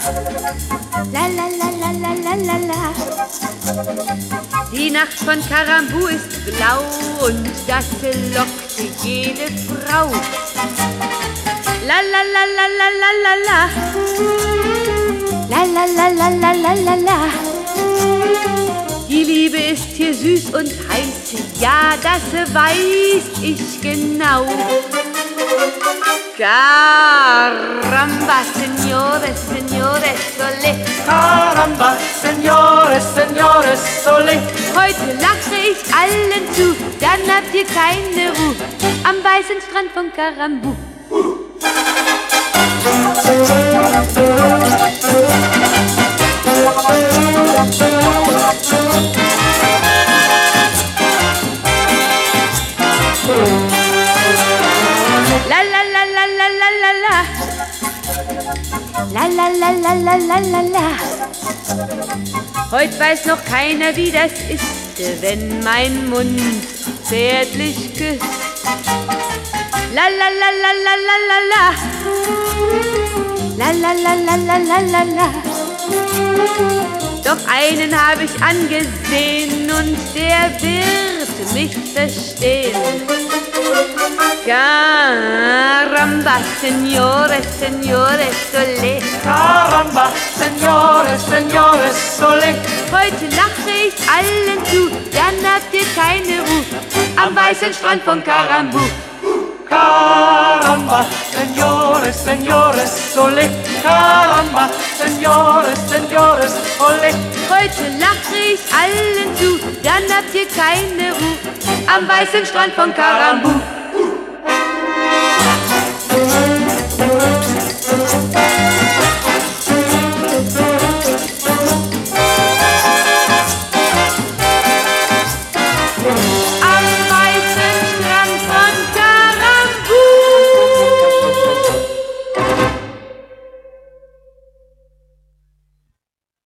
La la la la la la la la. Die Nacht von Karambu ist blau und das lockte jede Frau. La la la la la la la la. La la la la la la la la. Die Liebe ist hier süß und heiß, ja, das weiß ich genau. Caramba, señores, señores, sole. Caramba, señores, señores, sole. Heute lache ich allen zu, dann habt ihr keine Ruhe am weißen Strand von Karambu. La la la la la la la la. La la la la la la la la. Heut weiß noch keiner, wie das ist, wenn mein Mund zärtlich küsst. La la la la la la la la. La la la la la la la la. Doch einen habe ich angesehen und der wird mich verstehen. Caramba, señores, señores, sole. Caramba, señores, señores, sole. Heute lache ich allen zu, dann habt ihr keine Ruhe am weißen Strand von Karambu. Caramba, señores, señores, sole. Caramba, señores, señores, sole. Heute lache ich allen zu, dann habt ihr keine Ruhe am weißen Strand von Karambu.